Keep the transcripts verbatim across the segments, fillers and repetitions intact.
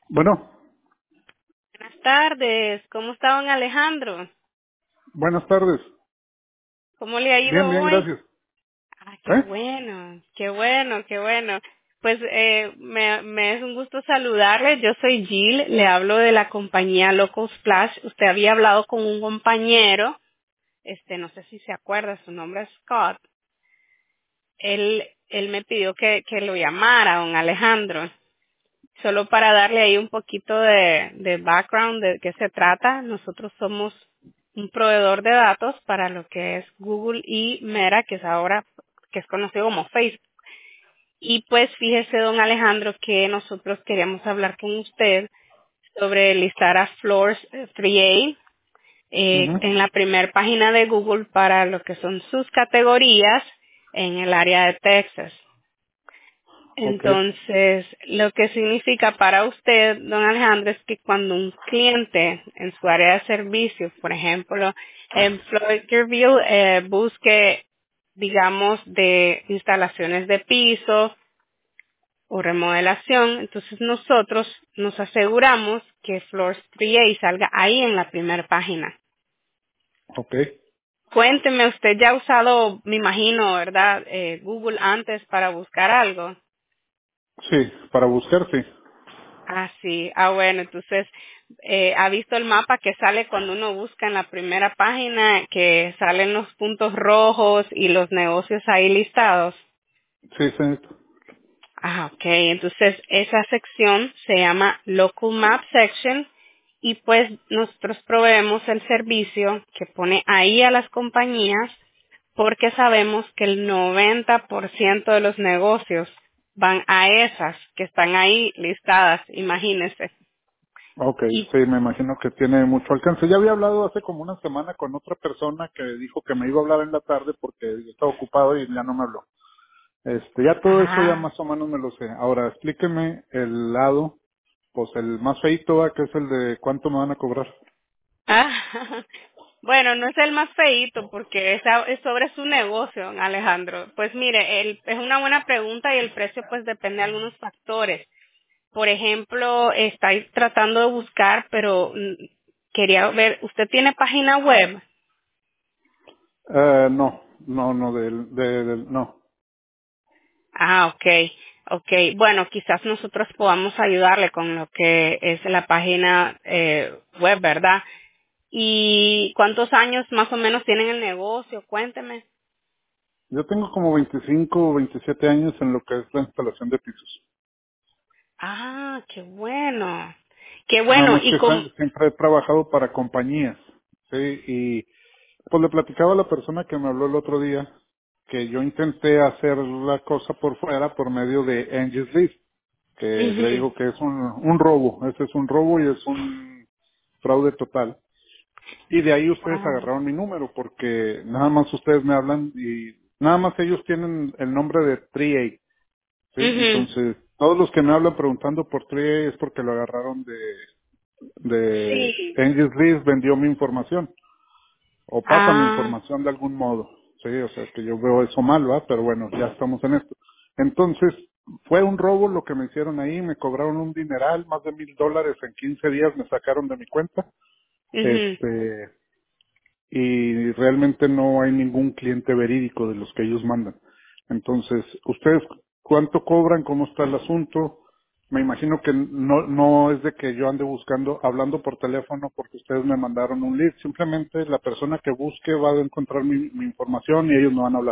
Bueno, Buenas tardes, ¿cómo está don Alejandro? buenas tardes. ¿Cómo le ha Bien, ido bien, hoy? gracias. Ah, qué ¿Eh? bueno, qué bueno, qué bueno. Pues eh, me, me es un gusto saludarle. Yo soy Jill, le hablo de la compañía Local Splash. Usted había hablado con un compañero, este, no sé si se acuerda, su nombre es Scott. Él, él me pidió que, que lo llamara, don Alejandro. Solo para darle ahí un poquito de, de background de qué se trata, nosotros somos un proveedor de datos para lo que es Google y Meta, que es ahora, que es conocido como Facebook. Y pues fíjese, don Alejandro, que nosotros queríamos hablar con usted sobre listar a Floors eh, tres A eh, Ujú. en la primera página de Google para lo que son sus categorías en el área de Texas. Ok, Entonces, lo que significa para usted, don Alejandro, es que cuando un cliente en su área de servicio, por ejemplo, en Floydville, eh, busque, digamos, de instalaciones de piso o remodelación, entonces nosotros nos aseguramos que Floors tres A salga ahí en la primera página. ok. Cuénteme, usted ya ha usado, me imagino, ¿verdad? Eh, Google antes para buscar algo. Sí, para buscar, sí. Ah, sí. Ah, bueno, entonces, eh, ¿ha visto el mapa que sale cuando uno busca en la primera página, que salen los puntos rojos y los negocios ahí listados? Sí, señorita. Ah, ok. Entonces, esa sección se llama Local Map Section y pues nosotros proveemos el servicio que pone ahí a las compañías porque sabemos que el noventa por ciento de los negocios van a esas que están ahí listadas, imagínese. Ok, Y sí, me imagino que tiene mucho alcance. Ya había hablado hace como una semana con otra persona que dijo que me iba a hablar en la tarde porque yo estaba ocupado y ya no me habló. Este, ya todo eso ya Ah, más o menos me lo sé. Ahora, explíqueme el lado, pues el más feito, ¿va? Que es el de cuánto me van a cobrar. ah, bueno, no es el más feíto porque es, a- es sobre su negocio, don Alejandro. Pues mire, el- es una buena pregunta y el precio pues depende de algunos factores. Por ejemplo, estáis tratando de buscar, pero mm, quería ver, ¿usted tiene página web? Eh, no, no, no, del, de, del, no. Ah, okay, okay. Bueno, quizás nosotros podamos ayudarle con lo que es la página eh, web, ¿verdad? ¿Y cuántos años más o menos tienen el negocio? Cuénteme. Yo tengo como veinticinco o veintisiete años en lo que es la instalación de pisos. Ah, qué bueno. Qué Nada bueno. más Y que con... sa- siempre he trabajado para compañías, ¿sí? Y pues le platicaba a la persona que me habló el otro día que yo intenté hacer la cosa por fuera por medio de Angie's List, que le Ujú. digo que es un, un robo, ese es un robo y es un fraude total. Y de ahí ustedes Wow. agarraron mi número porque nada más ustedes me hablan y nada más ellos tienen el nombre de tres A, ¿sí? Ujú. Entonces, todos los que me hablan preguntando por tres A es porque lo agarraron de, de Sí. Angie's List, vendió mi información o pasa mi Ah. información de algún modo, sí, o sea que yo veo eso mal, ¿va? Pero bueno, ya estamos en esto. Entonces, fue un robo lo que me hicieron ahí, me cobraron un dineral, más de mil dólares en quince días me sacaron de mi cuenta, Ujú. este, y realmente no hay ningún cliente verídico de los que ellos mandan. Entonces, ¿ustedes cuánto cobran? ¿Cómo está el asunto? Me imagino que no, no es de que yo ande buscando, hablando por teléfono porque ustedes me mandaron un lead. Simplemente la persona que busque va a encontrar mi, mi información y ellos me van a hablar.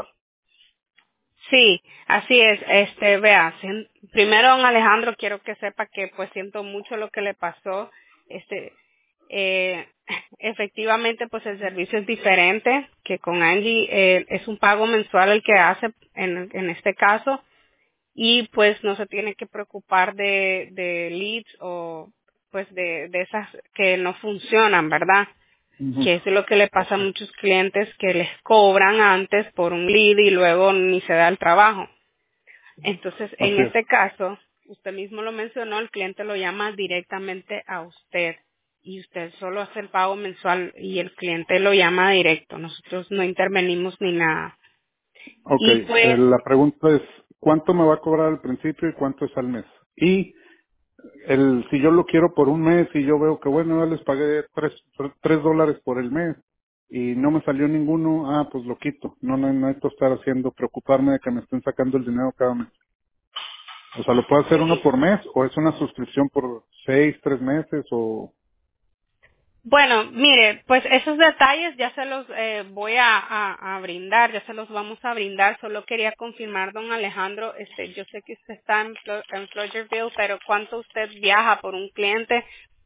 Sí, así es. Este, vea, sin- primero, don Alejandro, quiero que sepa que pues siento mucho lo que le pasó. Este, eh, efectivamente, pues el servicio es diferente que con Angie. Eh, es un pago mensual el que hace en, en este caso y pues no se tiene que preocupar de, de leads o pues de, de esas que no funcionan, ¿verdad? Ujú. Que eso es lo que le pasa a muchos clientes que les cobran antes por un lead y luego ni se da el trabajo. Entonces, en Así es. este caso, usted mismo lo mencionó, el cliente lo llama directamente a usted y usted solo hace el pago mensual y el cliente lo llama directo. Nosotros no intervenimos ni nada. Ok, Y eh, pues, la pregunta es, ¿cuánto me va a cobrar al principio y cuánto es al mes? Y El, si yo lo quiero por un mes y yo veo que bueno, ya les pagué tres, tres dólares por el mes y no me salió ninguno, ah, pues lo quito. No, no no necesito estar haciendo, preocuparme de que me estén sacando el dinero cada mes. O sea, ¿lo puedo hacer uno Sí. por mes o es una suscripción por seis, tres meses o...? Bueno, mire, pues esos detalles ya se los eh, voy a, a, a brindar, ya se los vamos a brindar. Solo quería confirmar, don Alejandro, este, yo sé que usted está en, Flo- en Flogerville, pero ¿cuánto usted viaja por un cliente?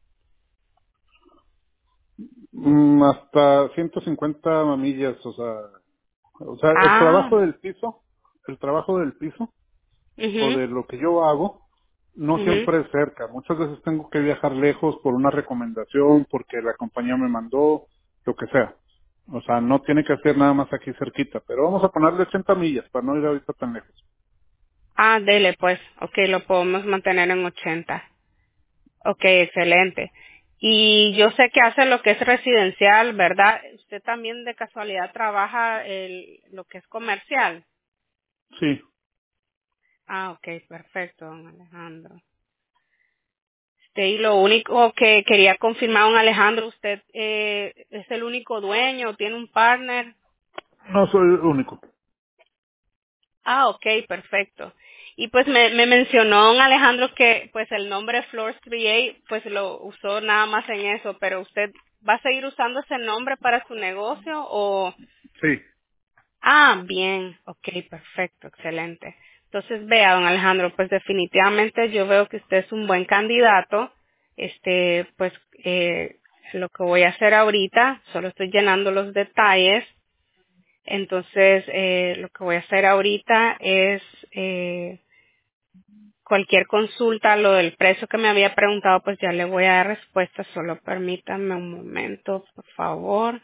Mm, hasta ciento cincuenta millas, o sea, o sea, el Ah, trabajo del piso, el trabajo del piso o mhm, de lo que yo hago no mhm. siempre es cerca. Muchas veces tengo que viajar lejos por una recomendación, porque la compañía me mandó, lo que sea. O sea, no tiene que ser nada más aquí cerquita, pero vamos a ponerle ochenta millas para no ir ahorita tan lejos. Ah, dele pues, ok, lo podemos mantener en ochenta. Ok, excelente. Y yo sé que hace lo que es residencial, ¿verdad? Usted también de casualidad trabaja el, lo que es comercial. Sí, Ah, ok, perfecto, don Alejandro. Este, y lo único que quería confirmar, don Alejandro, ¿usted eh, es el único dueño, tiene un partner? no soy el único. Ah, ok, perfecto. Y pues me, me mencionó don Alejandro que pues el nombre Floors Create pues lo usó nada más en eso, pero usted va a seguir usando ese nombre para su negocio o... Sí, Ah, bien, ok, perfecto, excelente. Entonces vea, don Alejandro, pues definitivamente yo veo que usted es un buen candidato. Este, pues eh, lo que voy a hacer ahorita, solo estoy llenando los detalles. Entonces, eh, lo que voy a hacer ahorita es eh, cualquier consulta, lo del precio que me había preguntado, pues ya le voy a dar respuesta. Solo permítame un momento, por favor.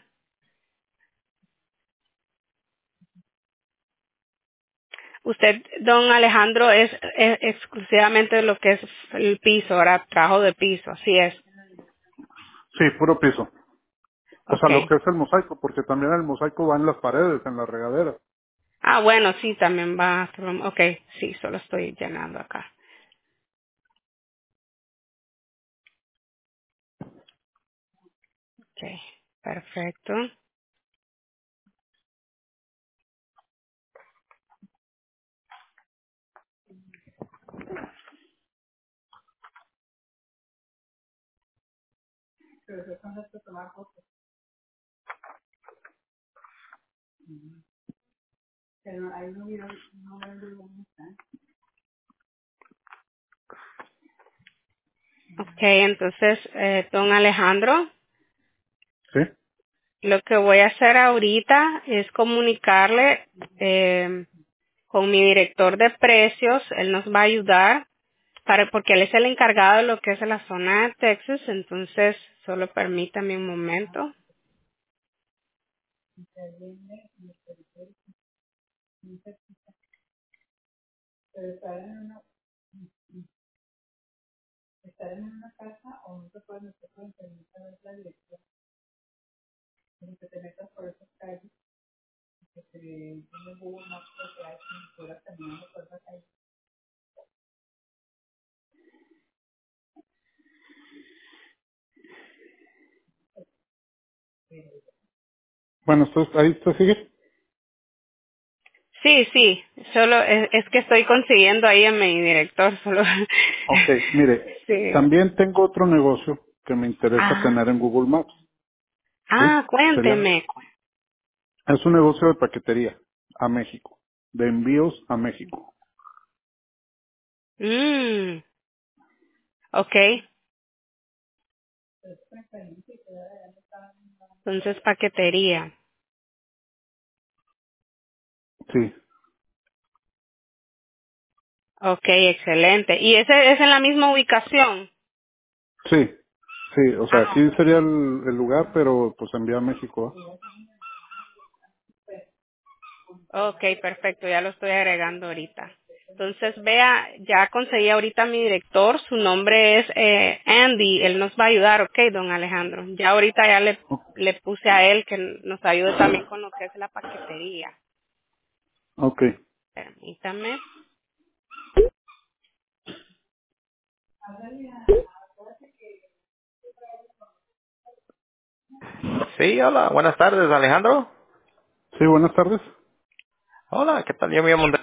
Usted, don Alejandro, es, es exclusivamente lo que es el piso, ahora trabajo de piso, así es. sí, puro piso. O sea, lo Okay. que es el mosaico, porque también el mosaico va en las paredes, en la regadera. Ah, bueno, sí, también va. a ser- Okay, sí, solo estoy llenando acá. Okay, perfecto. Okay, entonces, eh, don Alejandro, Sí, lo que voy a hacer ahorita es comunicarle eh, con mi director de precios. Él nos va a ayudar para porque él es el encargado de lo que es la zona de Texas. Entonces, solo permítame un momento. bueno, entonces ahí te sigue. Sí, sí, solo es, es que estoy consiguiendo ahí a mi director, solo. Ok, mire, Sí. también tengo otro negocio que me interesa Ah, tener en Google Maps. Sí, ah, sería, cuénteme. es un negocio de paquetería a México, de envíos a México. Mm, okay, entonces paquetería. Sí, Okay, excelente. ¿Y ese es en la misma ubicación? sí, sí, o sea, Ah, aquí sería el, el lugar, pero pues envía a México. ¿Ah? okay, perfecto, ya lo estoy agregando ahorita. Entonces, vea, ya conseguí ahorita a mi director, su nombre es eh, Andy, él nos va a ayudar, ok, don Alejandro. Ya ahorita ya le, O- le puse a él que nos ayude también con lo que es la paquetería. Ok, Permítame. Sí, hola, buenas tardes, Alejandro. Sí, buenas tardes. Hola, ¿qué tal? Yo me llamo Andrés.